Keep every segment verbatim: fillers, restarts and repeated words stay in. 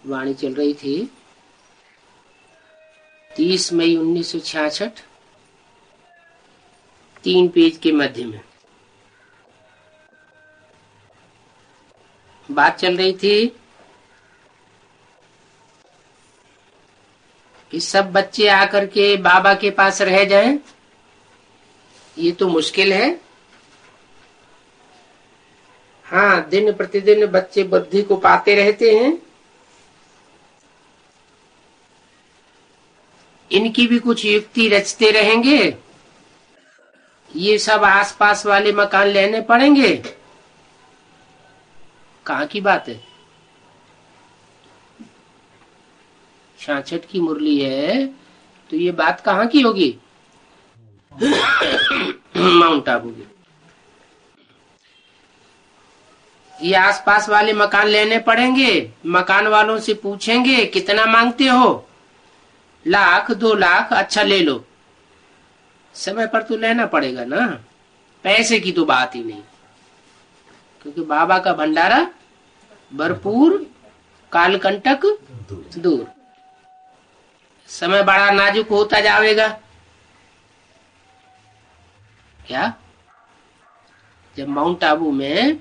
वाणी चल रही थी तीस मई उन्नीस सौ छियासठ, तीन पेज के मध्य में बात चल रही थी कि सब बच्चे आकर के बाबा के पास रह जाएं, ये तो मुश्किल है। हाँ, दिन प्रतिदिन बच्चे बुद्धि को पाते रहते हैं, इनकी भी कुछ युक्ति रचते रहेंगे, ये सब आसपास वाले मकान लेने पड़ेंगे। कहाँ की बात है? छियासठ की मुरली है तो ये बात कहाँ की होगी? माउंट आबू की। ये आसपास वाले मकान लेने पड़ेंगे, मकान वालों से पूछेंगे कितना मांगते हो, लाख दो लाख, अच्छा ले लो। समय पर तो लेना पड़ेगा ना, पैसे की तो बात ही नहीं, क्योंकि बाबा का भंडारा भरपूर, कालकंटक दूर। समय बड़ा नाजुक होता जाएगा। क्या? जब माउंट आबू में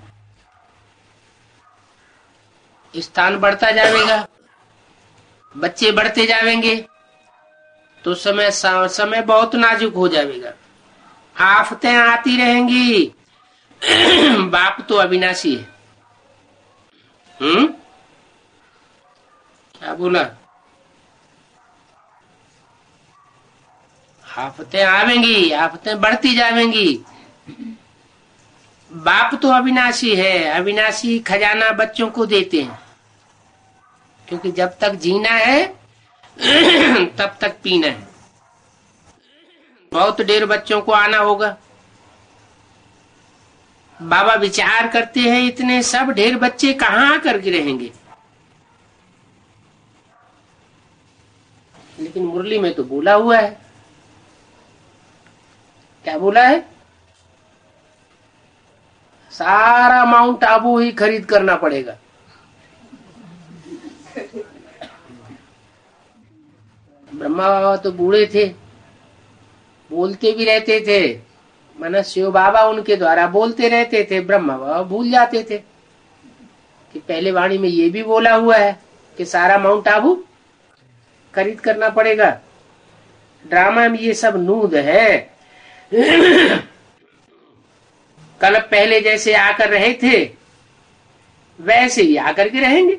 स्थान बढ़ता जाएगा, बच्चे बढ़ते जाएंगे, तो समय समय बहुत नाजुक हो जाएगा, आफतें आती रहेंगी। बाप तो अविनाशी है। हम्म क्या बोला? आफतें आवेंगी, आफतें बढ़ती जाएंगी। बाप तो अविनाशी है, अविनाशी खजाना बच्चों को देते हैं, क्योंकि जब तक जीना है तब तक पीना है। बहुत ढेर बच्चों को आना होगा। बाबा विचार करते हैं इतने सब ढेर बच्चे कहाँ आकर के रहेंगे, लेकिन मुरली में तो बोला हुआ है। क्या बोला है? सारा माउंट आबू ही खरीद करना पड़ेगा। ब्रह्मा बाबा तो बूढ़े थे, बोलते भी रहते थे, माना शिव बाबा उनके द्वारा बोलते रहते थे, ब्रह्मा बाबा भूल जाते थे कि पहले वाणी में ये भी बोला हुआ है कि सारा माउंट आबू खरीद करना पड़ेगा। ड्रामा में ये सब नूद है। कल पहले जैसे आकर रहे थे वैसे ही आकर के रहेंगे।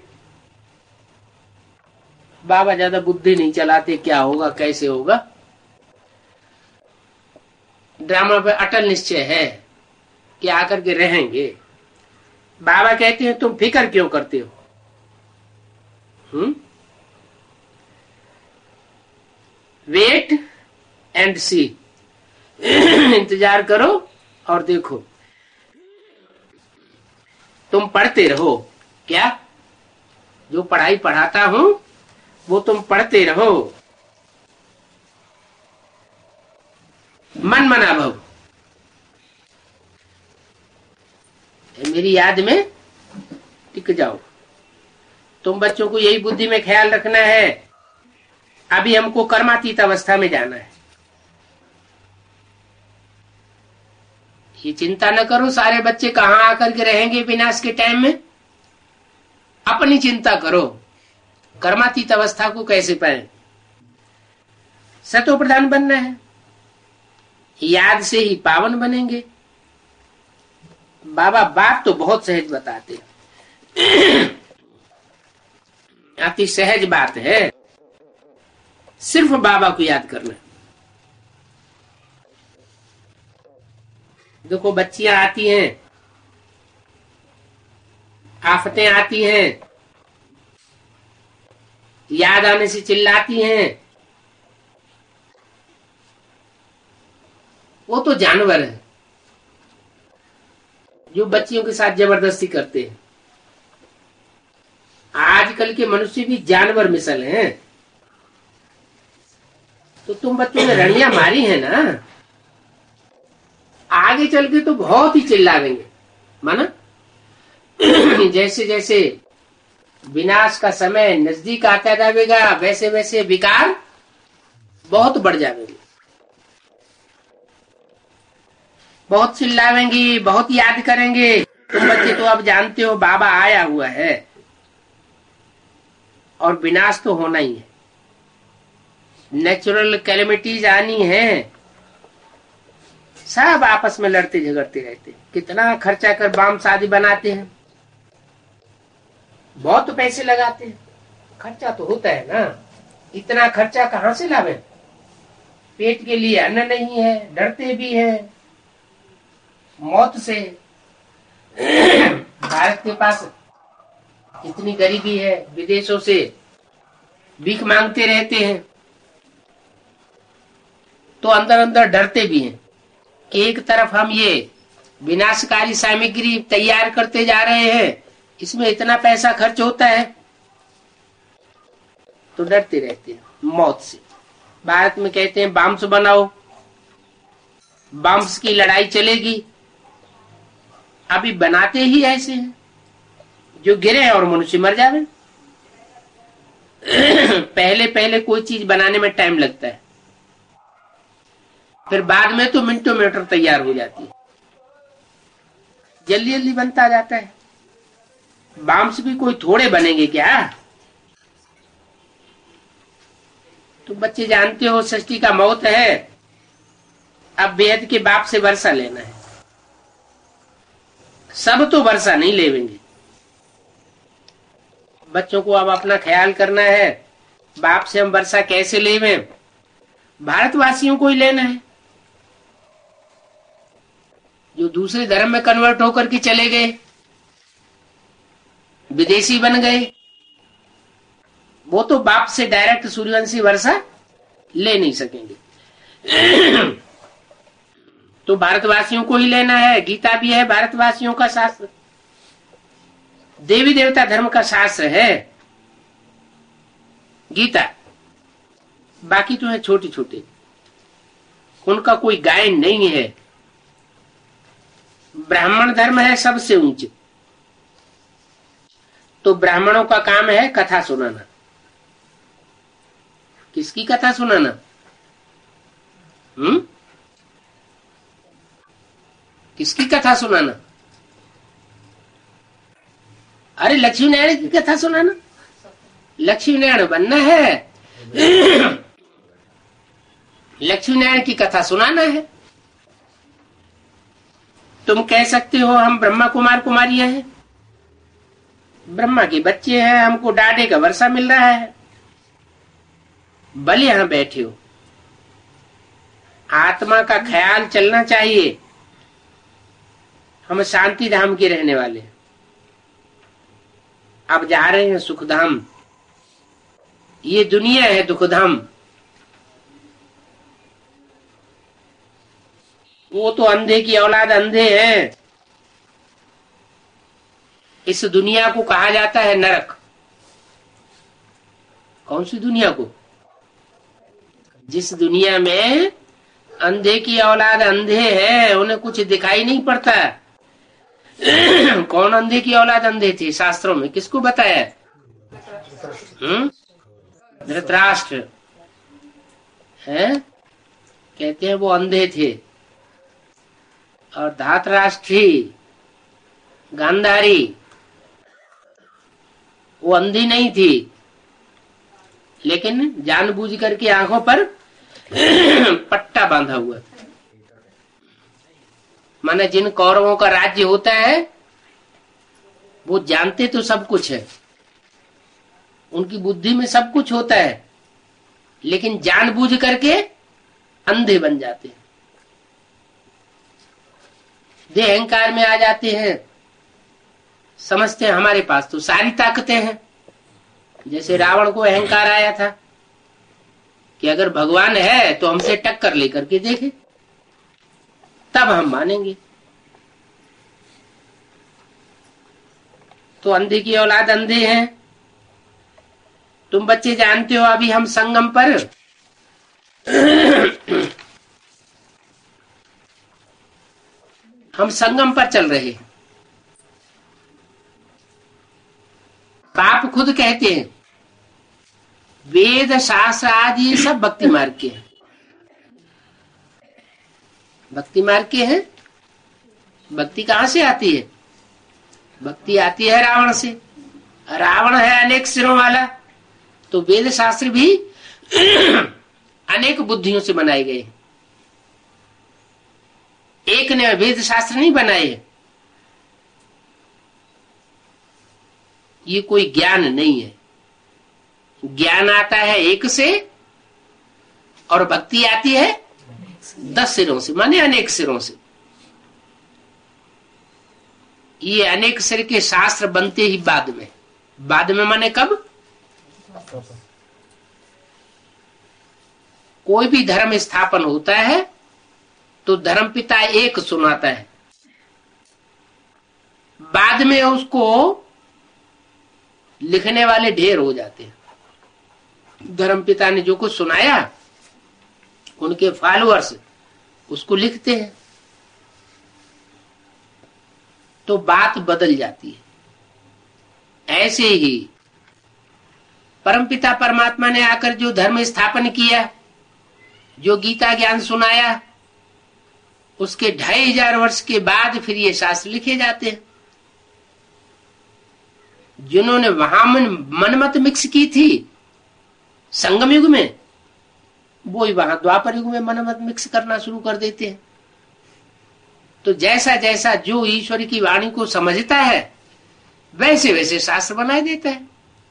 बाबा ज्यादा बुद्धि नहीं चलाते, क्या होगा कैसे होगा। ड्रामा पे अटल निश्चय है कि आकर के रहेंगे। बाबा कहते हैं तुम फिक्र क्यों करते हो? हम्म वेट एंड सी, इंतजार करो और देखो। तुम पढ़ते रहो। क्या? जो पढ़ाई पढ़ाता हूं वो तुम पढ़ते रहो। मन मना भव, मेरी याद में टिक जाओ। तुम बच्चों को यही बुद्धि में ख्याल रखना है, अभी हमको कर्मातीत अवस्था में जाना है। ये चिंता न करो सारे बच्चे कहाँ आकर के रहेंगे विनाश के टाइम में। अपनी चिंता करो, कर्मातीत अवस्था को कैसे पाए। सतो प्रधान बनना है, याद से ही पावन बनेंगे। बाबा बात तो बहुत सहज बताते हैं, अति सहज बात है, सिर्फ बाबा को याद करना। देखो बच्चियां आती हैं, आफतें आती हैं, याद आने से चिल्लाती हैं, वो तो जानवर है जो बच्चियों के साथ जबरदस्ती करते हैं। आजकल के मनुष्य भी जानवर मिसल हैं। तो तुम बच्चों ने रणियां मारी है ना, आगे चल के तो बहुत ही चिल्लाएंगे। माना जैसे जैसे विनाश का समय नजदीक आता जाएगा, वैसे वैसे विकार बहुत बढ़ जाएंगे, बहुत चिल्लावेंगी, बहुत याद करेंगे। तुम बच्चे तो अब जानते हो बाबा आया हुआ है और विनाश तो होना ही है, नेचुरल कैलेमिटीज आनी है, सब आपस में लड़ते झगड़ते रहते हैं। कितना खर्चा कर बाम शादी बनाते हैं, बहुत पैसे लगाते हैं, खर्चा तो होता है ना। इतना खर्चा कहाँ से लावे? पेट के लिए अन्न नहीं है, डरते भी हैं मौत से। भारत के पास इतनी गरीबी है, विदेशों से भीख मांगते रहते हैं, तो अंदर अंदर डरते भी हैं कि एक तरफ हम ये विनाशकारी सामग्री तैयार करते जा रहे हैं, इसमें इतना पैसा खर्च होता है, तो डरते रहते हैं मौत से। भारत में कहते हैं बम्स बनाओ, बम्स की लड़ाई चलेगी। अभी बनाते ही ऐसे हैं जो गिरे और मनुष्य मर जावे। पहले पहले कोई चीज बनाने में टाइम लगता है, फिर बाद में तो मिनटों मिनट तैयार हो जाती है, जल्दी जल्दी बनता जाता है। बम्स भी कोई थोड़े बनेंगे क्या? तो बच्चे जानते हो सृष्टि का मौत है, अब बेहद के बाप से वर्षा लेना है। सब तो वर्षा नहीं लेवेंगे, बच्चों को अब अपना ख्याल करना है। बाप से हम वर्षा कैसे लेवे? भारतवासियों को ही लेना है। जो दूसरे धर्म में कन्वर्ट होकर के चले गए, विदेशी बन गए, वो तो बाप से डायरेक्ट सूर्यवंशी वर्षा ले नहीं सकेंगे। तो भारतवासियों को ही लेना है। गीता भी है भारतवासियों का शास्त्र, देवी देवता धर्म का शास्त्र है गीता। बाकी तो है छोटे छोटे, उनका कोई गायन नहीं है। ब्राह्मण धर्म है सबसे ऊंचे, तो ब्राह्मणों का काम है कथा सुनाना। किसकी कथा सुनाना? हम्म किसकी कथा सुनाना? अरे लक्ष्मी नारायण की कथा सुनाना। लक्ष्मी नारायण बनना है, लक्ष्मी नारायण की कथा सुनाना है। तुम कह सकते हो हम ब्रह्मा कुमार कुमारियां हैं, ब्रह्मा के बच्चे हैं, हमको डाढ़े का वर्षा मिल रहा है, भले यहां बैठे हो। आत्मा का ख्याल चलना चाहिए। हम शांति धाम के रहने वाले, अब जा रहे हैं सुखधाम। ये दुनिया है दुखधाम। वो तो अंधे की औलाद अंधे हैं। इस दुनिया को कहा जाता है नरक। कौन सी दुनिया को? जिस दुनिया में अंधे की औलाद अंधे हैं, उन्हें कुछ दिखाई नहीं पड़ता। कौन अंधे की औलाद अंधे थे शास्त्रों में? किसको बताया? हम्म धृतराष्ट्र है, कहते हैं वो अंधे थे। और धातराष्ट्री गांधारी वो अंधी नहीं थी, लेकिन जानबूझ करके आंखों पर पट्टा बांधा हुआ था। माने जिन कौरवों का राज्य होता है वो जानते तो सब कुछ है, उनकी बुद्धि में सब कुछ होता है, लेकिन जानबूझ करके अंधे बन जाते हैं, देह अहंकार में आ जाते हैं। समझते हैं हमारे पास तो सारी ताकतें हैं। जैसे रावण को अहंकार आया था कि अगर भगवान है तो हमसे टक्कर लेकर के देखे, तब हम मानेंगे। तो अंधे की औलाद अंधे हैं। तुम बच्चे जानते हो अभी हम संगम पर हम संगम पर चल रहे हैं। बाप खुद कहते हैं वेद शास्त्र आदि ये सब भक्ति मार्ग के हैं। भक्ति मार्ग के हैं। भक्ति कहां से आती है? भक्ति आती है रावण से। रावण है अनेक सिरों वाला, तो वेद शास्त्र भी अनेक बुद्धियों से बनाए गए। एक ने वेद शास्त्र नहीं बनाए। ये कोई ज्ञान नहीं है। ज्ञान आता है एक से और भक्ति आती है दस सिरों से, माने अनेक सिरों से। ये अनेक सिर के शास्त्र बनते ही बाद में। बाद में माने कब? कोई भी धर्म स्थापन होता है तो धर्म पिता एक सुनाता है, बाद में उसको लिखने वाले ढेर हो जाते हैं। धर्म पिता ने जो कुछ सुनाया उनके फॉलोअर्स उसको लिखते हैं, तो बात बदल जाती है। ऐसे ही परमपिता परमात्मा ने आकर जो धर्म स्थापन किया, जो गीता ज्ञान सुनाया, उसके ढाई हजार वर्ष के बाद फिर ये शास्त्र लिखे जाते हैं। जिन्होंने वहां मन, मनमत मिक्स की थी संगम युग में, वो ही वहां द्वापर युग में मनमत मिक्स करना शुरू कर देते हैं। तो जैसा जैसा जो ईश्वर की वाणी को समझता है वैसे वैसे शास्त्र बनाए देता है।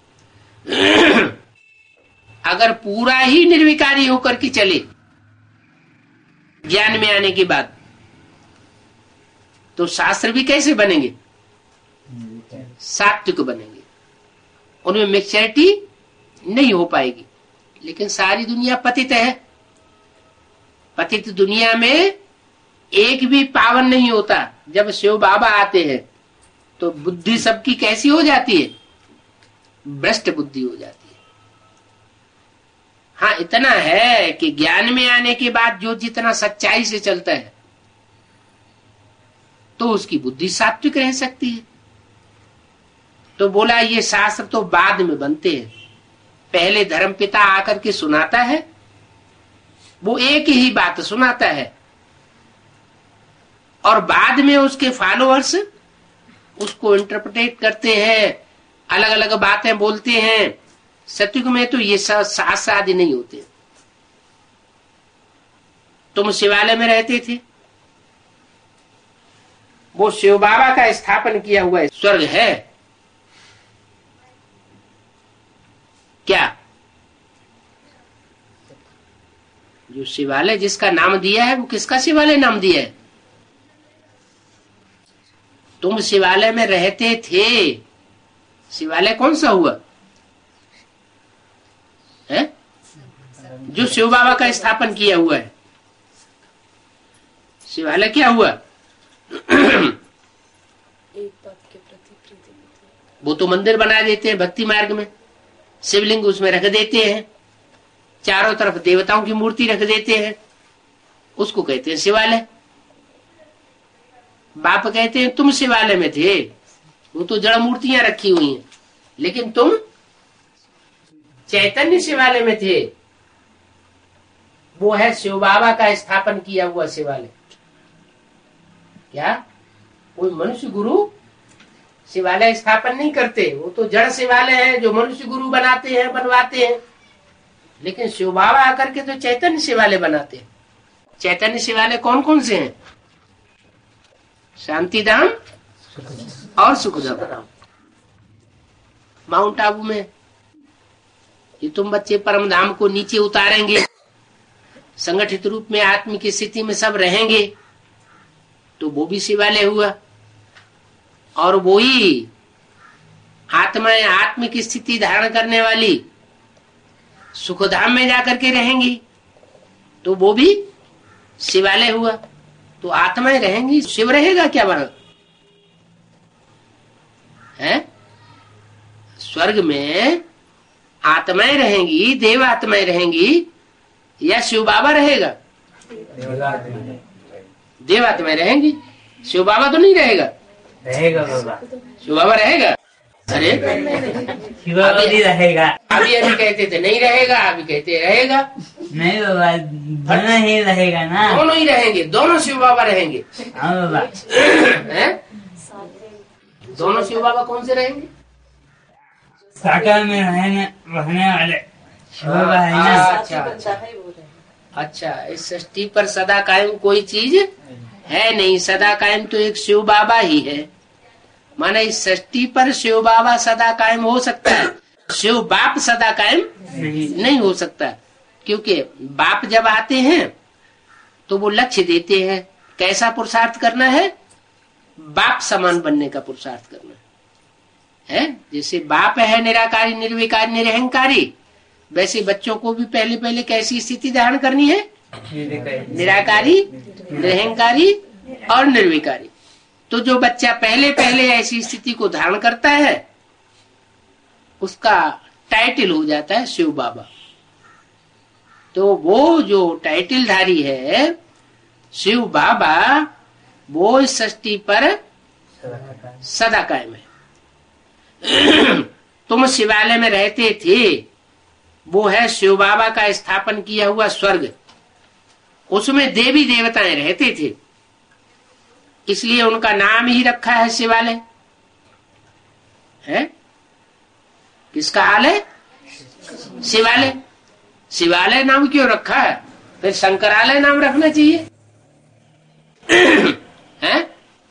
अगर पूरा ही निर्विकारी होकर के चले ज्ञान में आने के बाद, तो शास्त्र भी कैसे बनेंगे? सात्विक बनेंगे। उनमें मैच्योरिटी नहीं हो पाएगी। लेकिन सारी दुनिया पतित है। पतित दुनिया में एक भी पावन नहीं होता। जब शिव बाबा आते हैं तो बुद्धि सबकी कैसी हो जाती है? भ्रष्ट बुद्धि हो जाती है। हाँ, इतना है कि ज्ञान में आने के बाद जो जितना सच्चाई से चलता है तो उसकी बुद्धि सात्विक रह सकती है। तो बोला ये शास्त्र तो बाद में बनते हैं। पहले धर्म पिता आकर के सुनाता है, वो एक ही बात सुनाता है, और बाद में उसके फॉलोअर्स उसको इंटरप्रेट करते हैं, अलग अलग बातें बोलते हैं। सतयुग में तो ये शास्त्र आदि नहीं होते। तुम शिवालय में रहते थे, वो शिव बाबा का स्थापन किया हुआ स्वर्ग है क्या? जो शिवालय जिसका नाम दिया है वो किसका शिवालय नाम दिया है? तुम शिवालय में रहते थे। शिवालय कौन सा हुआ है? जो शिव बाबा का स्थापन किया हुआ है। शिवालय क्या हुआ? वो तो मंदिर बना देते हैं भक्ति मार्ग में, शिवलिंग उसमें रख देते हैं, चारों तरफ देवताओं की मूर्ति रख देते हैं, उसको कहते हैं शिवालय। बाप कहते हैं तुम शिवालय में थे, वो तो जड़ मूर्तियां रखी हुई हैं, लेकिन तुम चैतन्य शिवालय में थे। वो है शिव बाबा का स्थापन किया हुआ शिवालय। क्या कोई मनुष्य गुरु शिवालय स्थापन नहीं करते? वो तो जड़ शिवालय है जो मनुष्य गुरु बनाते हैं, बनवाते हैं। लेकिन शिव बाबा आकर के तो चैतन्य शिवालय बनाते हैं। चैतन्य शिवालय कौन कौन से हैं? शांतिधाम और सुखधाम। माउंट आबू में ये तुम बच्चे परम धाम को नीचे उतारेंगे, संगठित रूप में आत्म की स्थिति में सब रहेंगे, तो वो भी शिवालय हुआ। और वो ही आत्मा आत्म की स्थिति धारण करने वाली सुखधाम में जाकर के रहेंगी, तो वो भी शिवालय हुआ। तो आत्माएं रहेंगी, शिव रहेगा क्या वहां? है स्वर्ग में आत्माएं रहेंगी, देव आत्माएं रहेंगी, या शिव बाबा रहेगा? देव आत्माएं रहेंगी, शिव बाबा तो नहीं रहेगा। रहेगा बाबा। शिव बाबा रहेगा। अरे शिव बाबा भी रहेगा। अभी अभी कहते थे नहीं रहेगा, अभी कहते रहेगा। नहीं बाबा, दोनों ही रहेगा ना। दोनों ही रहेंगे, दोनों शिव बाबा रहेंगे। हाँ बाबा। हैं? दोनों शिव बाबा कौन से रहेंगे? साकार में रहने रहने वाले शिव बाबा है ना। अच्छा अच्छा अच्छा। इस सृष्टि पर सदा कायम कोई चीज है नहीं, सदा कायम तो एक शिव बाबा ही है। माने इस सृष्टि पर शिव बाबा सदा कायम हो सकता है, शिव बाप सदा कायम नहीं, नहीं हो सकता। क्योंकि बाप जब आते हैं तो वो लक्ष्य देते हैं, कैसा पुरुषार्थ करना है? बाप समान बनने का पुरुषार्थ करना है। जैसे बाप है निराकारी निर्विकारी निरहंकारी, वैसे बच्चों को भी पहले पहले कैसी स्थिति धारण करनी है? निराकारी निरहंकारी और निर्विकारी। तो जो बच्चा पहले पहले ऐसी स्थिति को धारण करता है उसका टाइटल हो जाता है शिव बाबा। तो वो जो टाइटल धारी है शिव बाबा, वो इस सृष्टि पर सदा कायम है। तुम शिवालय में रहते थे, वो है शिव बाबा का स्थापन किया हुआ स्वर्ग। उसमें देवी देवताएं रहते थे, इसलिए उनका नाम ही रखा है शिवालय। है किसका हाल है? शिवालय। शिवालय नाम क्यों रखा है? फिर शंकरालय नाम रखना चाहिए। है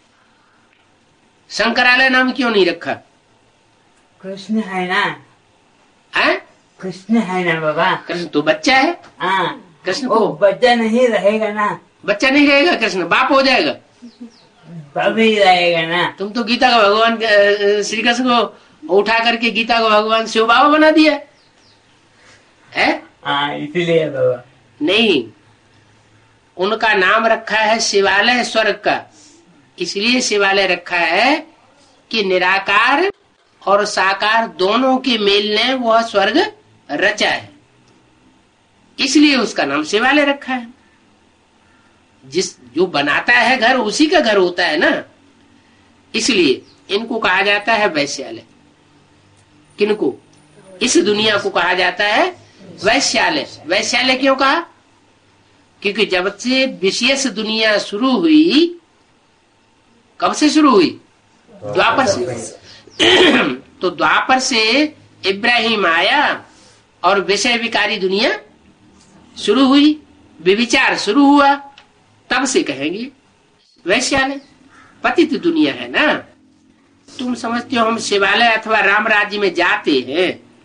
शंकरालय नाम क्यों नहीं रखा? कृष्ण है ना। है कृष्ण है ना बाबा। कृष्ण तो बच्चा है। हाँ, कृष्ण वो को बच्चा नहीं रहेगा ना। बच्चा नहीं रहेगा, कृष्ण बाप हो जाएगा। बाप ही रहेगा ना। तुम तो गीता का भगवान श्री कृष्ण को उठा करके गीता को भगवान शिव बाबा बना दिया है। हाँ, इसलिए बाबा। नहीं, उनका नाम रखा है शिवालय स्वर्ग का। इसलिए शिवालय रखा है कि निराकार और साकार दोनों के मेल ने वह स्वर्ग रचा है, इसलिए उसका नाम शिवालय रखा है। जिस जो बनाता है घर उसी का घर होता है ना, इसलिए इनको कहा जाता है वैश्यालय। किनको? इस दुनिया को कहा जाता है वैश्यालय। वैश्यालय क्यों कहा? क्योंकि जब से विशेष दुनिया शुरू हुई, कब से शुरू हुई? द्वापर से। तो द्वापर से इब्राहिम आया और विषय विकारी दुनिया शुरू हुई, विविचार शुरू हुआ, तब से कहेंगे वैश्यालय। पतित दुनिया है ना। तुम समझते हो हम शिवालय अथवा राम राज्य में जाते हैं,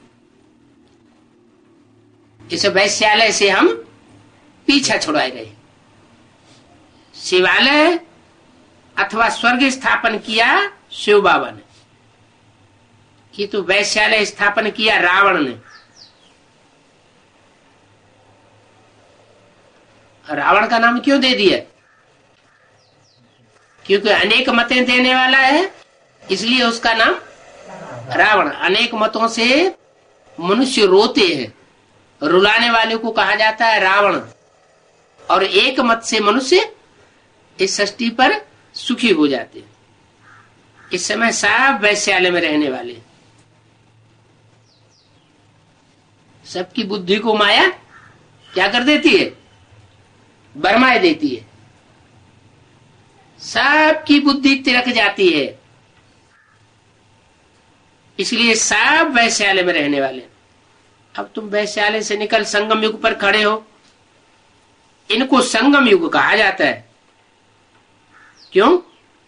इस वैश्यालय से हम पीछा छुड़ाए गए। शिवालय अथवा स्वर्ग स्थापन किया शिव बाबा ने, कि तो वैश्यालय स्थापन किया रावण ने। रावण का नाम क्यों दे दिया? क्योंकि अनेक मतें देने वाला है, इसलिए उसका नाम रावण। अनेक मतों से मनुष्य रोते हैं, रुलाने वाले को कहा जाता है रावण। और एक मत से मनुष्य इस सृष्टि पर सुखी हो जाते हैं। इस समय सब वैश्यालय में रहने वाले, सबकी बुद्धि को माया क्या कर देती है? बरमाए देती है। सबकी बुद्धि तिरक जाती है, इसलिए सब वैश्यालय में रहने वाले। अब तुम वैश्यालय से निकल संगम युग पर खड़े हो। इनको संगम युग कहा जाता है। क्यों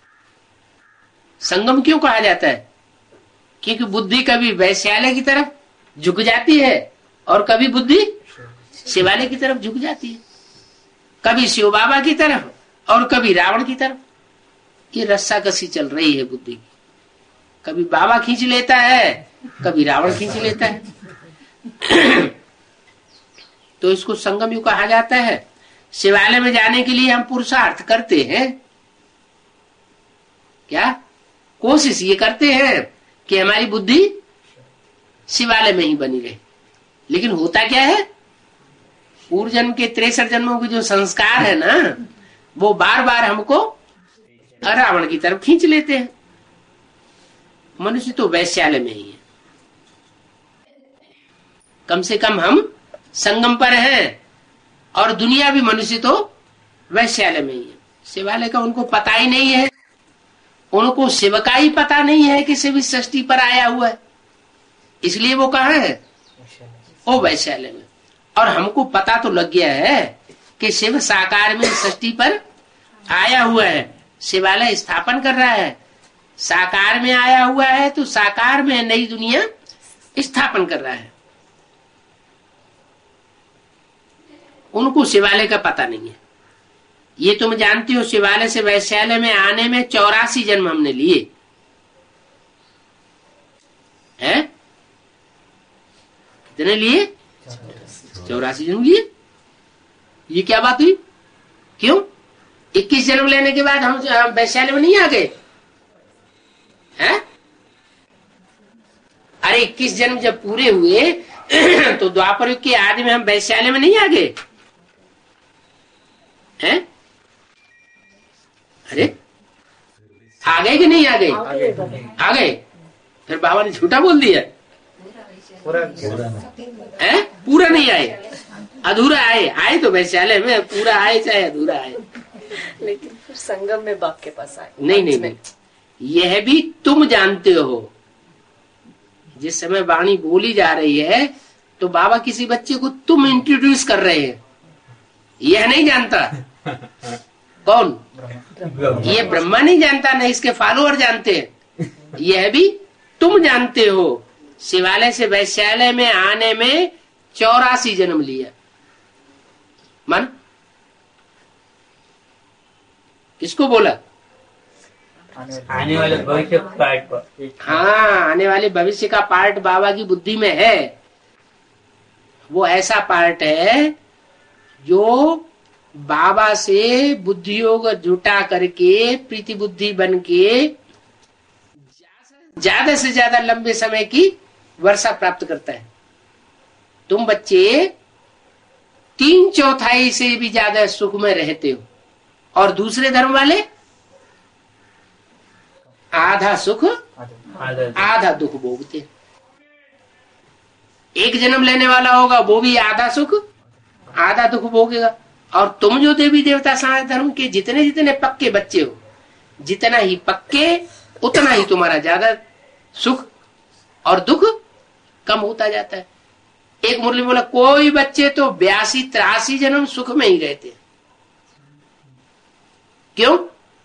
संगम क्यों कहा जाता है? क्योंकि बुद्धि कभी वैश्यालय की तरफ झुक जाती है और कभी बुद्धि शिवालय की तरफ झुक जाती है, कभी शिव बाबा की तरफ और कभी रावण की तरफ। ये रस्सा कसी चल रही है बुद्धि की, कभी बाबा खींच लेता है, कभी रावण खींच लेता है। तो इसको संगम युग कहा जाता है। शिवालय में जाने के लिए हम पुरुषार्थ करते हैं, क्या कोशिश ये करते हैं कि हमारी बुद्धि शिवालय में ही बनी रहे। लेकिन होता क्या है, पूर्व जन्म के तिरसठ जन्मों के जो संस्कार है ना, वो बार बार हमको रावण की तरफ खींच लेते हैं। मनुष्य तो वैश्यालय में ही है। कम से कम हम संगम पर हैं, और दुनिया भी मनुष्य तो वैश्यालय में ही है। शिवालय का उनको पता ही नहीं है, उनको शिव का ही पता नहीं है कि शिव इस सृष्टि पर आया हुआ है, इसलिए वो कहाँ है? वो वैश्यालय में। और हमको पता तो लग गया है कि शिव साकार में सृष्टि पर आया हुआ है, शिवालय स्थापन कर रहा है। साकार में आया हुआ है तो साकार में नई दुनिया स्थापन कर रहा है। उनको शिवालय का पता नहीं है। ये तुम जानते हो, शिवालय से वैश्यालय में आने में चौरासी जन्म हमने लिए हैं। कितने लिए? चौरासी जन्म लिए। ये क्या बात हुई? क्यों? इक्कीस जन्म लेने के बाद हम वैश्यालय में नहीं आ गए हैं? अरे इक्कीस जन्म जब पूरे हुए तो द्वापर युग के आदि में हम वैश्यालय में नहीं आ गए हैं? अरे आ गए कि नहीं आ गए? आ गए। फिर बाबा ने झूठा बोल दिया है? पूरा नहीं आए, अधूरा आए। आए तो वैश्यालय में, पूरा आए चाहे अधूरा आए। लेकिन फिर संगम में बाप के पास आए। नहीं नहीं नहीं, यह भी तुम जानते हो। जिस समय वाणी बोली जा रही है तो बाबा किसी बच्चे को तुम इंट्रोड्यूस कर रहे हैं, यह नहीं जानता। कौन? ये ब्रह्मा नहीं जानता, न इसके फॉलोअर जानते हैं। यह भी तुम जानते हो। शिवालय से वैश्यालय में आने में चौरासी जन्म लिया। मन किसको बोला? आने वाले भविष्य पार्ट पर। हाँ, आने वाले भविष्य का पार्ट बाबा की बुद्धि में है। वो ऐसा पार्ट है जो बाबा से बुद्धि योग जुटा करके प्रीति बुद्धि बन के ज्यादा से ज्यादा लंबे समय की वर्षा प्राप्त करता है। तुम बच्चे तीन चौथाई से भी ज्यादा सुख में रहते हो, और दूसरे धर्म वाले आधा सुख आधा दुख भोगते। एक जन्म लेने वाला होगा वो भी आधा सुख आधा दुख भोगेगा। और तुम जो देवी देवता सनातन धर्म के जितने जितने पक्के बच्चे हो, जितना ही पक्के उतना ही तुम्हारा ज्यादा सुख और दुख कम होता जाता है। एक मुरली बोला, कोई बच्चे तो बयासी तिरासी जन्म सुख में ही रहते। क्यों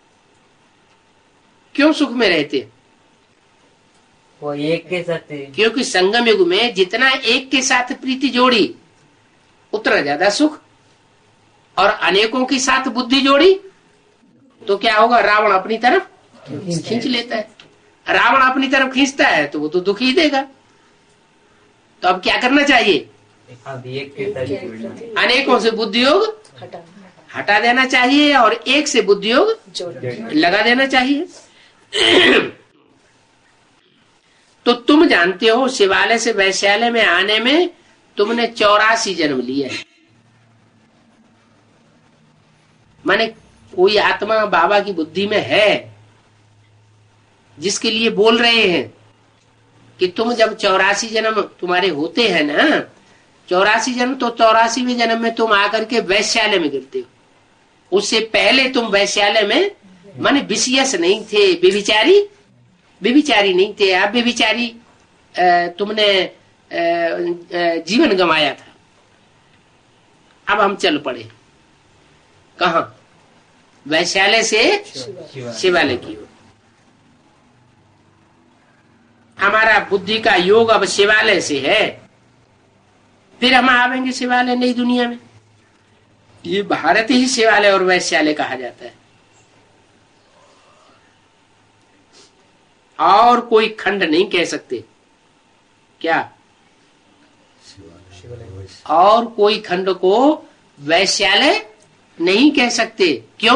क्यों सुख में रहते? वो एक के साथ। क्योंकि संगम युग में जितना एक के साथ प्रीति जोड़ी उतना ज्यादा सुख, और अनेकों के साथ बुद्धि जोड़ी तो क्या होगा? रावण अपनी तरफ खींच लेता है। रावण अपनी तरफ खींचता है तो वो तो दुख ही देगा। तो अब क्या करना चाहिए? अब एक के साथ अनेकों से बुद्धि योग हटा देना चाहिए, और एक से बुद्धि योग लगा देना चाहिए। तो तुम जानते हो, शिवालय से वैश्यालय में आने में तुमने चौरासी जन्म लिए हैं। माने कोई आत्मा बाबा की बुद्धि में है जिसके लिए बोल रहे हैं कि तुम जब चौरासी जन्म तुम्हारे होते हैं ना, चौरासी जन्म, तो चौरासीवें जन्म में तुम आकर के वैश्यालय में गिरते हो। उससे पहले तुम वैश्यालय में माने विषयस नहीं थे, बेविचारी बेविचारी नहीं थे। अब बेविचारी तुमने जीवन गंवाया था। अब हम चल पड़े कहा? वैश्यालय से शिवालय की ओर। हमारा बुद्धि का योग अब शिवालय से है, फिर हम आवेंगे शिवालय नई दुनिया में। ये भारत ही शिवालय और वैश्यालय कहा जाता है। और कोई खंड नहीं कह सकते। क्या? और कोई खंड को वैश्यालय नहीं कह सकते। क्यों?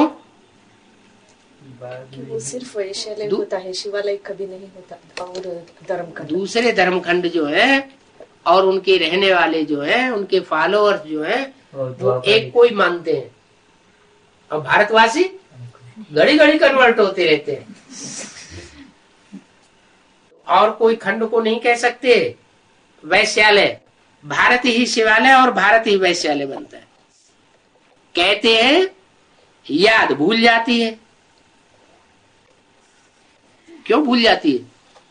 वो सिर्फ वैश्यालय होता है, शिवालय कभी नहीं होता। और धर्म खंड, दूसरे धर्म खंड जो है और उनके रहने वाले जो है, उनके फॉलोअर्स जो है, वो एक कोई मानते हैं। और भारतवासी घड़ी घड़ी कन्वर्ट होते रहते हैं। और कोई खंड को नहीं कह सकते। वैश्यालय, भारत ही शिवालय और भारत ही वैश्यालय बनता है। कहते हैं याद भूल जाती है। क्यों भूल जाती है?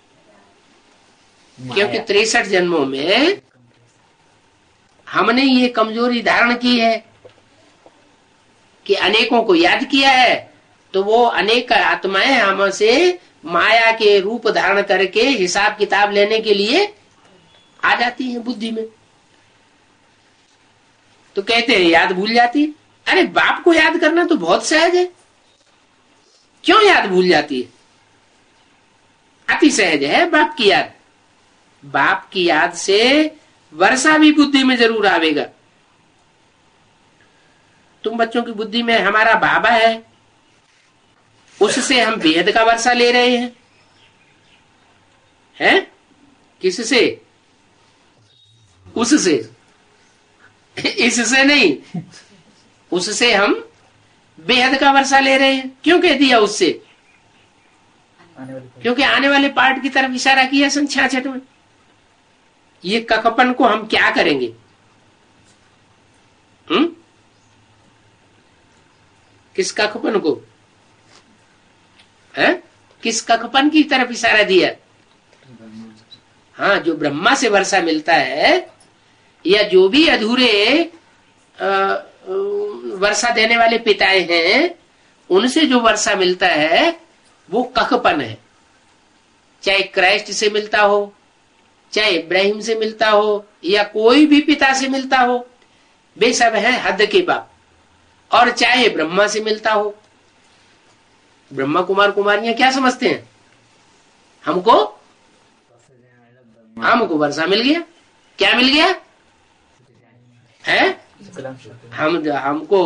क्योंकि तिरसठ जन्मों में हमने ये कमजोरी धारण की है कि अनेकों को याद किया है, तो वो अनेक आत्माएं हमसे माया के रूप धारण करके हिसाब किताब लेने के लिए आ जाती हैं बुद्धि में। तो कहते हैं याद भूल जाती है। अरे बाप को याद करना तो बहुत सहज है, क्यों याद भूल जाती है? अति सहज है बाप की याद। बाप की याद से वर्षा भी बुद्धि में जरूर आवेगा। तुम बच्चों की बुद्धि में हमारा बाबा है, उससे हम बेहद का वर्षा ले रहे हैं, हैं? किससे? उससे, इससे नहीं, उससे हम बेहद का वर्षा ले रहे हैं। क्यों कह दिया उससे? क्योंकि आने वाले पार्ट की तरफ इशारा किया सन छियासठ में। ये कखपन को हम क्या करेंगे? हम्म किस कखपन को है? किस कखपन की तरफ इशारा दिया? हाँ, जो ब्रह्मा से वर्षा मिलता है, या जो भी अधूरे वर्षा देने वाले पिताएं हैं, उनसे जो वर्षा मिलता है वो कखपन है। चाहे क्राइस्ट से मिलता हो, चाहे इब्राहिम से मिलता हो, या कोई भी पिता से मिलता हो, वे सब है हद के बाप। और चाहे ब्रह्मा से मिलता हो, ब्रह्मा कुमार कुमारियां क्या समझते हैं? हमको हमको वर्षा मिल गया। क्या मिल गया है? हम हमको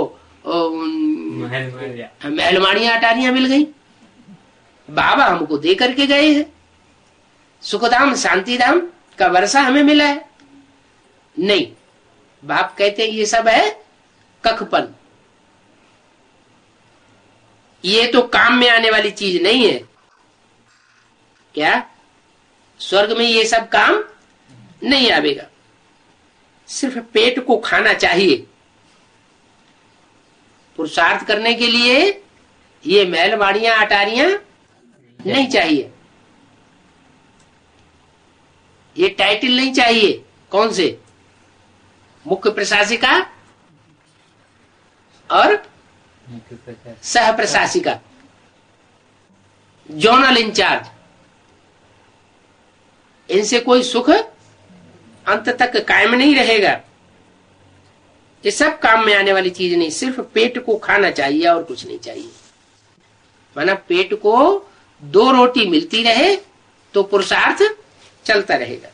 महलमाड़ियां अटारियां मिल गई। बाबा हमको दे करके गए हैं। सुखधाम शांतिधाम का वर्षा हमें मिला है? नहीं, बाप कहते हैं ये सब है कखपन। ये तो काम में आने वाली चीज नहीं है। क्या स्वर्ग में ये सब काम नहीं आवेगा? सिर्फ पेट को खाना चाहिए। पुरुषार्थ करने के लिए ये महलवाड़ियां अटारियां नहीं चाहिए, ये टाइटल नहीं चाहिए। कौन से? मुख्य प्रशासिका और सह प्रशासिका, जोनल इंचार्ज। इनसे कोई सुख अंत तक कायम नहीं रहेगा। ये सब काम में आने वाली चीज नहीं, सिर्फ पेट को खाना चाहिए और कुछ नहीं चाहिए। माना पेट को दो रोटी मिलती रहे तो पुरुषार्थ चलता रहेगा।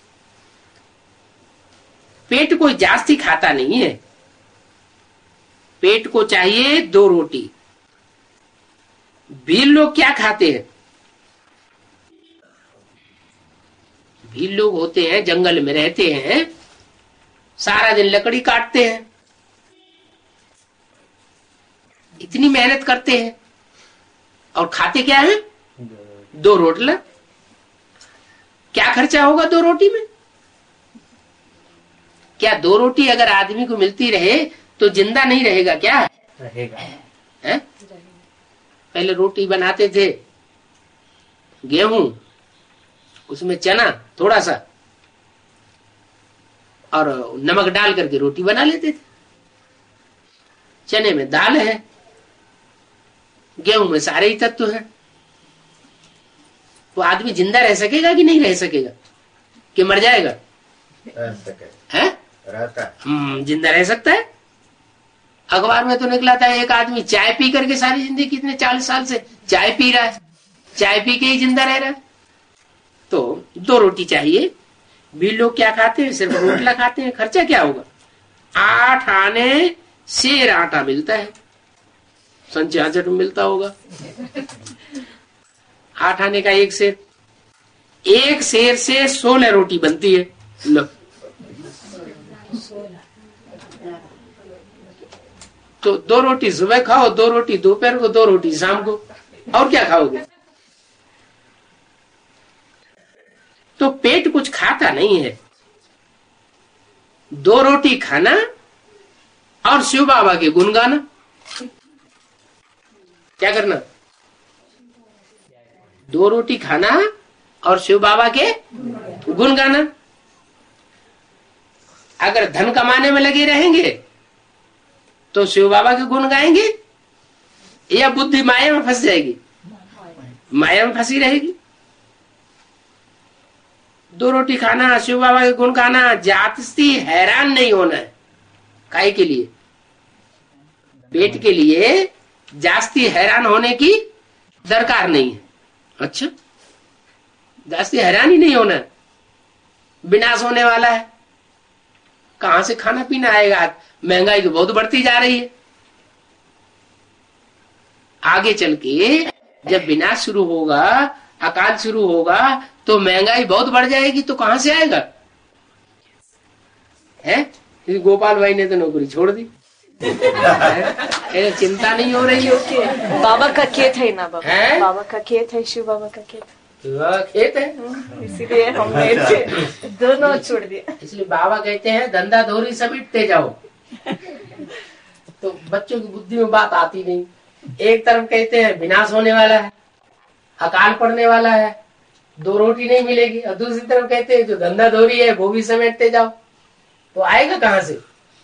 पेट कोई जास्ती खाता नहीं है, पेट को चाहिए दो रोटी। भील लोग क्या खाते हैं? भील लोग होते हैं, जंगल में रहते हैं, सारा दिन लकड़ी काटते हैं, इतनी मेहनत करते हैं, और खाते क्या है? दो रोटला। क्या खर्चा होगा दो रोटी में? क्या दो रोटी अगर आदमी को मिलती रहे तो जिंदा नहीं रहेगा? क्या रहेगा? है? पहले रोटी बनाते थे, गेहूं, उसमें चना थोड़ा सा और नमक डाल करके रोटी बना लेते थे। चने में दाल है, गेहूं में सारे ही तत्व है। तो आदमी जिंदा रह सकेगा कि नहीं रह सकेगा? कि मर जाएगा? है? रहता हम्म जिंदा रह सकता है। अखबार में तो निकला था एक आदमी चाय पी करके सारी जिंदगी, कितने चालीस साल से चाय पी रहा है, चाय पी के ही जिंदा रह रहा है। तो दो रोटी चाहिए। भी लोग क्या खाते हैं? सिर्फ रोटला खाते हैं। खर्चा क्या होगा? आठ आने शेर आटा मिलता है, सन छियासठ में मिलता होगा। आठ आने का एक शेर, एक शेर से सोलह रोटी बनती है। लो, तो दो रोटी सुबह खाओ, दो रोटी दोपहर को, दो रोटी शाम को, और क्या खाओगे? तो पेट कुछ खाता नहीं है। दो रोटी खाना और शिव बाबा के गुण गाना। क्या करना? दो रोटी खाना और शिव बाबा के गुण गाना। अगर धन कमाने में लगे रहेंगे तो शिव बाबा के गुण गाएंगे, या बुद्धि माया में फंस जाएगी? माया में फंसी रहेगी। दो रोटी खाना, शिव बाबा के गुण गाना, जाति हैरान नहीं होना है। काय के लिए? पेट के लिए जास्ती हैरान होने की दरकार नहीं है। अच्छा, जास्ती हैरान ही नहीं होना, विनाश होने वाला है। कहां से खाना पीना आएगा? महंगाई तो बहुत बढ़ती जा रही है। आगे चल के जब विनाश शुरू होगा, अकाल शुरू होगा, तो महंगाई बहुत बढ़ जाएगी, तो कहां से आएगा? है गोपाल भाई ने तो नौकरी छोड़ दी। चिंता नहीं हो रही हो कि बाबा का खेत है ना? बाबा है? बाबा का खेत है, शिव बाबा का खेत खेत है, इसीलिए हमने दोनों छोड़ दिया। इसलिए बाबा कहते हैं धंधा धोरी समेटते जाओ। तो बच्चों की बुद्धि में बात आती नहीं। एक तरफ कहते हैं विनाश होने वाला है, अकाल पड़ने वाला है, दो रोटी नहीं मिलेगी, और दूसरी तरफ कहते हैं जो धंधा धोरी है वो भी समेटते जाओ। तो आएगा कहां से?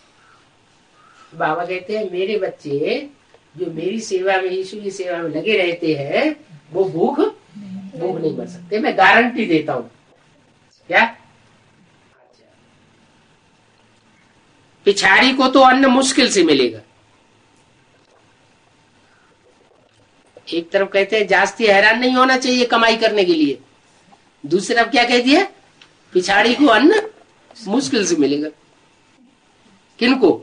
बाबा कहते हैं मेरे बच्चे जो मेरी सेवा में, यीशु की सेवा में लगे रहते हैं, वो भूख भूख नहीं मर सकते। मैं गारंटी देता हूं। क्या? पिछाड़ी को तो अन्न मुश्किल से मिलेगा। एक तरफ कहते हैं जास्ती हैरान नहीं होना चाहिए कमाई करने के लिए, दूसरी तरफ क्या कहती है? पिछाड़ी को अन्न मुश्किल से मिलेगा। किनको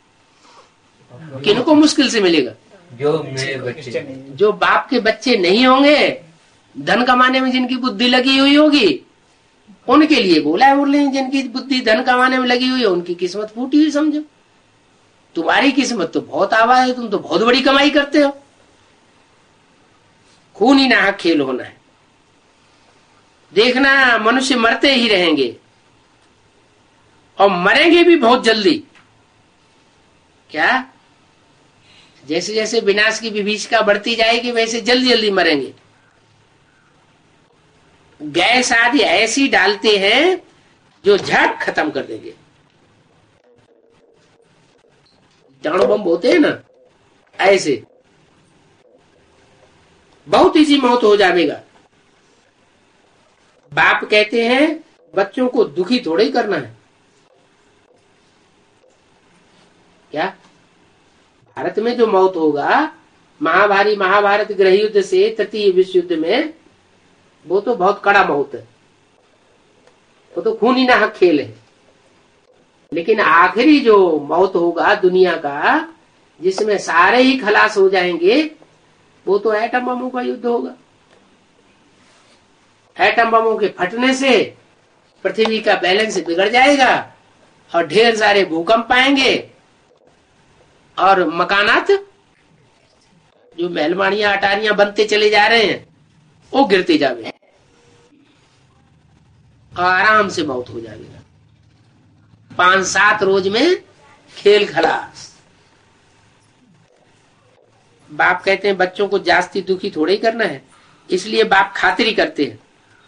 किनको मुश्किल से मिलेगा? जो मेरे बच्चे, जो बाप के बच्चे नहीं होंगे, धन कमाने में जिनकी बुद्धि लगी हुई होगी, उनके लिए बोला है मुरली। जिनकी बुद्धि धन कमाने में लगी हुई है, उनकी किस्मत फूटी हुई समझो। तुम्हारी किस्मत तो बहुत आवा है, तुम तो बहुत बड़ी कमाई करते हो। खून ही नाहक खेल होना है। देखना मनुष्य मरते ही रहेंगे, और मरेंगे भी बहुत जल्दी। क्या? जैसे जैसे विनाश की विभीषिका बढ़ती जाएगी, वैसे जल्दी जल्दी मरेंगे। गैस आदि ऐसी डालते हैं जो झट खत्म कर देंगे। जानो बम होते हैं ना, ऐसे बहुत इजी मौत हो जाएगा। बाप कहते हैं बच्चों को दुखी थोड़ा ही करना है। क्या? भारत में जो मौत होगा महाभारी महाभारत गृह युद्ध से तृतीय विश्व युद्ध में, वो तो बहुत कड़ा मौत है, वो तो खून ही नाहक खेल है। लेकिन आखिरी जो मौत होगा दुनिया का, जिसमें सारे ही खलास हो जाएंगे, वो तो एटम बमों का युद्ध होगा। एटम बमों के फटने से पृथ्वी का बैलेंस बिगड़ जाएगा, और ढेर सारे भूकंप आएंगे, और मकानात जो महलमानियां अटारियां बनते चले जा रहे हैं, वो गिरते जावे, और आराम से मौत हो जाएगा। पांच सात रोज में खेल खलास। बाप कहते हैं बच्चों को जास्ती दुखी थोड़ा ही करना है, इसलिए बाप खातिरी करते हैं।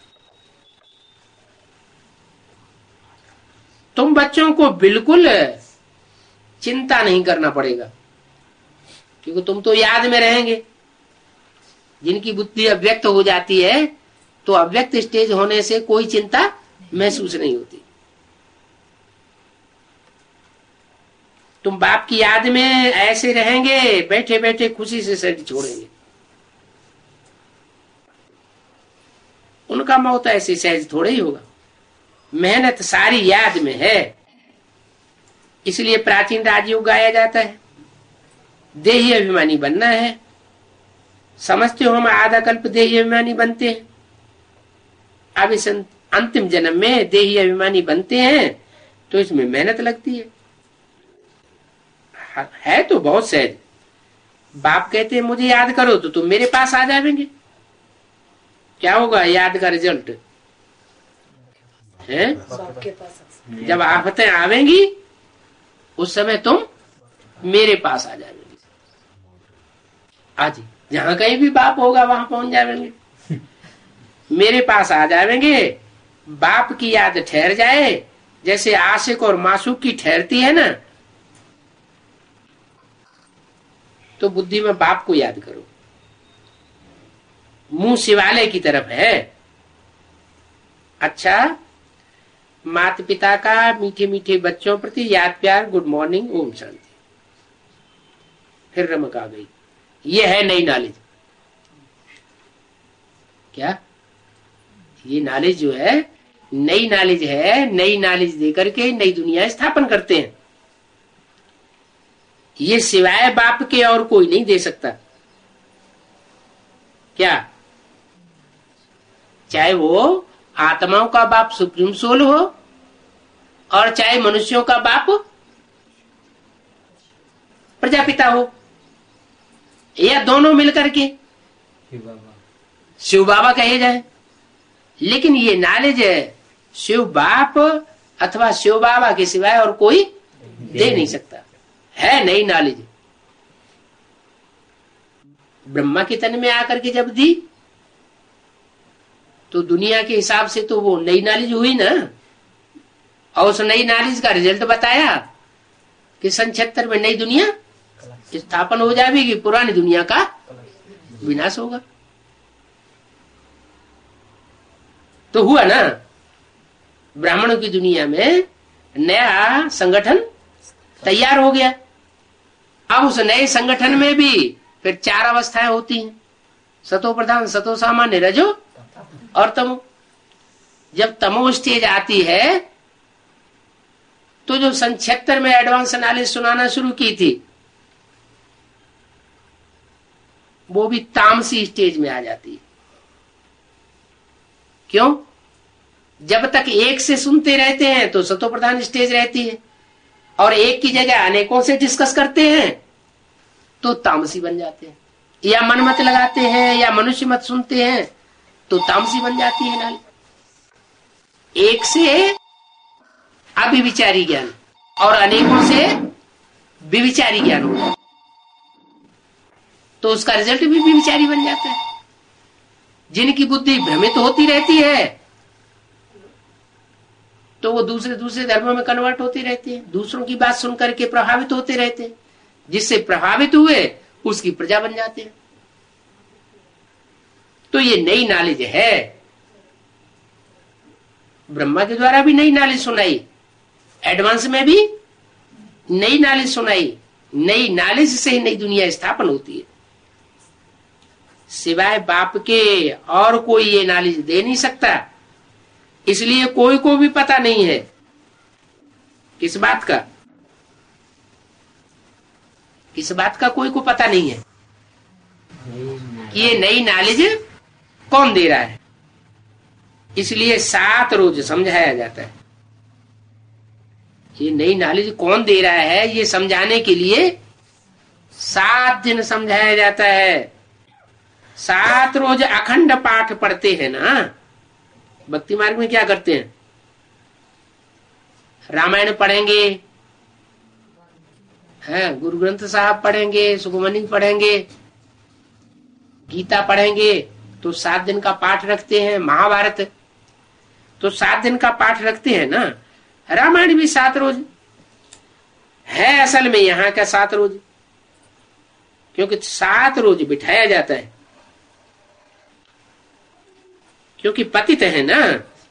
तुम बच्चों को बिल्कुल चिंता नहीं करना पड़ेगा, क्योंकि तुम तो याद में रहेंगे। जिनकी बुद्धि अव्यक्त हो जाती है, तो अव्यक्त स्टेज होने से कोई चिंता महसूस नहीं होती। तुम बाप की याद में ऐसे रहेंगे, बैठे बैठे खुशी से शरीर छोड़ेंगे। उनका मौत ऐसे सहज थोड़ा ही होगा। मेहनत सारी याद में है, इसलिए प्राचीन राजयोग गाया जाता है। देही अभिमानी बनना है। समझते हो हम आधा कल्प देही अभिमानी बनते हैं, अब इस अंतिम जन्म में देही अभिमानी बनते हैं, तो इसमें मेहनत लगती है। है तो बहुत सहज। बाप कहते हैं मुझे याद करो, तो तुम मेरे पास आ जाएंगे। क्या होगा याद का रिजल्ट? हैं? बाप के पास आ सकते। जब आफतें आवेंगी उस समय तुम मेरे पास आ जाएंगे। आज जहां कहीं भी बाप होगा वहां पहुंच जाएंगे, मेरे पास आ जाएंगे। बाप की याद ठहर जाए जैसे आशिक और मासूक की ठहरती है ना, तो बुद्धि में बाप को याद करो। मुंह शिवालय की तरफ है। अच्छा, माता पिता का मीठे मीठे बच्चों प्रति याद प्यार, गुड मॉर्निंग, ओम शांति। फिर रमक आ गई। ये है नई नॉलेज। क्या ये नॉलेज जो है नई नॉलेज है। नई नॉलेज देकर के नई दुनिया स्थापन करते हैं। ये सिवाय बाप के और कोई नहीं दे सकता। क्या? चाहे वो आत्माओं का बाप सुप्रीम सोल हो और चाहे मनुष्यों का बाप प्रजापिता हो, या दोनों मिलकर के शिव बाबा कहे जाए। लेकिन ये नॉलेज है शिव बाप अथवा शिव बाबा के सिवाय और कोई दे नहीं सकता। है नई नॉलेज। ब्रह्मा के तन में आकर के जब दी तो दुनिया के हिसाब से तो वो नई नॉलेज हुई ना। और उस नई नॉलेज का रिजल्ट बताया कि सन छिहत्तर में नई दुनिया स्थापन हो जाएगी, पुरानी दुनिया का विनाश होगा। तो हुआ ना, ब्राह्मणों की दुनिया में नया संगठन तैयार हो गया। अब उस नए संगठन में भी फिर चार अवस्थाएं होती हैं, सतो प्रधान, सतो सामान्य, रजो और तमो। जब तमो स्टेज आती है तो जो सन छिहत्तर में एडवांस नॉलेज सुनाना शुरू की थी वो भी तामसी स्टेज में आ जाती है। क्यों? जब तक एक से सुनते रहते हैं तो सतो प्रधान स्टेज रहती है, और एक की जगह अनेकों से डिस्कस करते हैं तो तामसी बन जाते हैं। या मन मत लगाते हैं या मनुष्य मत सुनते हैं तो तामसी बन जाती है नाली। एक से अभिविचारी ज्ञान और अनेकों से विविचारी ज्ञान हो जाता तो उसका रिजल्ट भी विविचारी बन जाता है। जिनकी बुद्धि भ्रमित होती रहती है तो वो दूसरे दूसरे धर्मों में कन्वर्ट होती रहती है, दूसरों की बात सुन करके प्रभावित होते रहते हैं। जिससे प्रभावित हुए उसकी प्रजा बन जाते हैं। तो ये नई नॉलेज है। ब्रह्मा के द्वारा भी नई नॉलेज सुनाई, एडवांस में भी नई नॉलेज सुनाई। नई नॉलेज से ही नई दुनिया स्थापन होती है। सिवाय बाप के और कोई ये नॉलेज दे नहीं सकता। इसलिए कोई को भी पता नहीं है किस बात का, किस बात का कोई को पता नहीं है कि ये नई नॉलेज कौन दे रहा है। इसलिए सात रोज समझाया जाता है। ये नई नॉलेज कौन दे रहा है ये समझाने के लिए सात दिन समझाया जाता है। सात रोज अखंड पाठ पढ़ते हैं ना। भक्ति मार्ग में क्या करते हैं? रामायण पढ़ेंगे, है गुरु ग्रंथ साहब पढ़ेंगे, सुखमनी पढ़ेंगे, गीता पढ़ेंगे, तो सात दिन का पाठ रखते हैं। महाभारत तो सात दिन का पाठ रखते हैं ना। रामायण भी सात रोज है असल में यहाँ का सात रोज, क्योंकि सात रोज बिठाया जाता है, क्योंकि पतित है ना।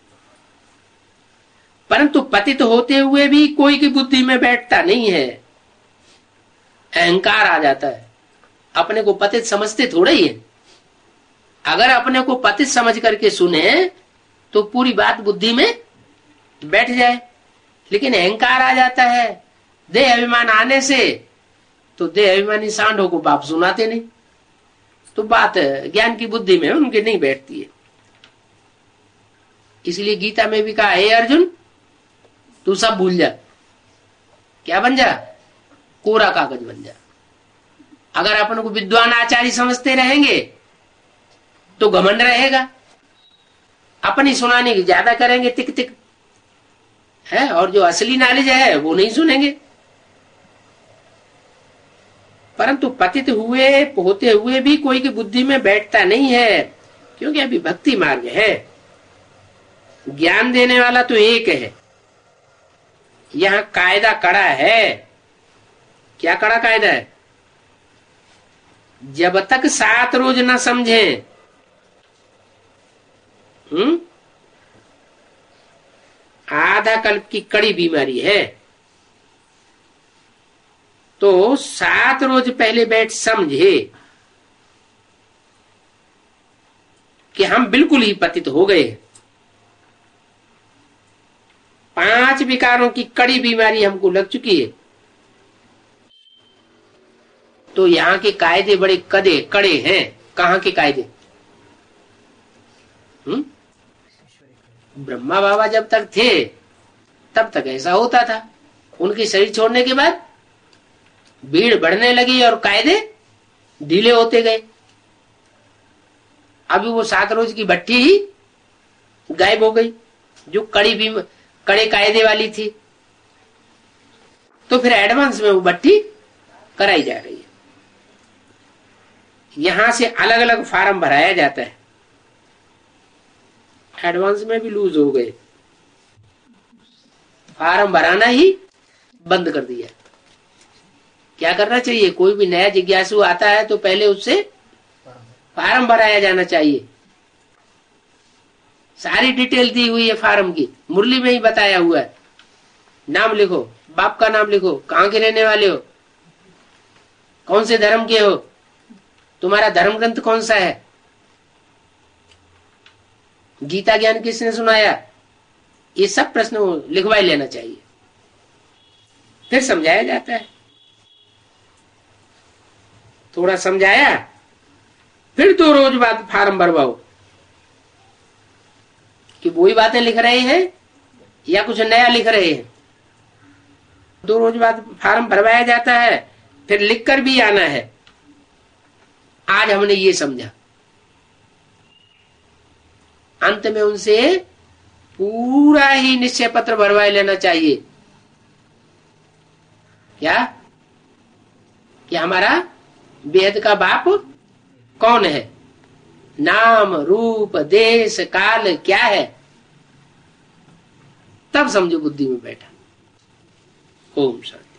परंतु पतित होते हुए भी कोई की बुद्धि में बैठता नहीं है, अहंकार आ जाता है। अपने को पतित समझते थोड़ा ही है। अगर अपने को पतित समझ करके सुने तो पूरी बात बुद्धि में बैठ जाए, लेकिन अहंकार आ जाता है। देह अभिमान आने से तो देह अभिमानी सांडों को बाप सुनाते नहीं, तो बात ज्ञान की बुद्धि में उनके नहीं बैठती है। इसलिए गीता में भी कहा, हे अर्जुन तू सब भूल जा। क्या बन जा? कोरा कागज बन जा। अगर अपन को विद्वान आचार्य समझते रहेंगे तो घमंड रहेगा। अपनी सुनाने की ज्यादा करेंगे तिक तिक, है, और जो असली नॉलेज है वो नहीं सुनेंगे। परंतु पतित हुए होते हुए भी कोई की बुद्धि में बैठता नहीं है, क्योंकि अभी भक्ति मार्ग है। ज्ञान देने वाला तो एक है। यहाँ कायदा कड़ा है। क्या कड़ा कायदा है? जब तक सात रोज न समझे, हम्म आधा कल्प की कड़ी बीमारी है, तो सात रोज पहले बैठ समझे कि हम बिल्कुल ही पतित हो गए। पांच विकारों की कड़ी बीमारी हमको लग चुकी है। तो यहाँ के कायदे बड़े कड़े कड़े हैं। कहाँ के कायदे? हम्म ब्रह्मा बाबा जब तक थे तब तक ऐसा होता था। उनके शरीर छोड़ने के बाद भीड़ बढ़ने लगी और कायदे ढीले होते गए। अभी वो सात रोज की भट्टी ही गायब हो गई, जो कड़ी भी कड़े कायदे वाली थी। तो फिर एडवांस में वो भट्टी कराई जा रही है। यहां से अलग अलग फार्म भराया जाता है। एडवांस में भी लूज हो गए, फार्म भराना ही बंद कर दिया। क्या करना चाहिए? कोई भी नया जिज्ञासु आता है तो पहले उससे फार्म भराया जाना चाहिए। सारी डिटेल दी हुई है फार्म की, मुरली में ही बताया हुआ है। नाम लिखो, बाप का नाम लिखो, कहाँ के रहने वाले हो, कौन से धर्म के हो, तुम्हारा धर्म ग्रंथ कौन सा है, गीता ज्ञान किसने सुनाया, ये सब प्रश्न लिखवा लेना चाहिए। फिर समझाया जाता है। थोड़ा समझाया, फिर दो रोज बाद फार्म भरवाओ कि वही बातें लिख रहे हैं या कुछ नया लिख रहे हैं। दो रोज बाद फार्म भरवाया जाता है, फिर लिखकर भी आना है। आज हमने ये समझा। अंत में उनसे पूरा ही निश्चय पत्र भरवा लेना चाहिए। क्या कि हमारा वेद का बाप कौन है, नाम रूप देश काल क्या है, तब समझो बुद्धि में बैठा। ओम शांति।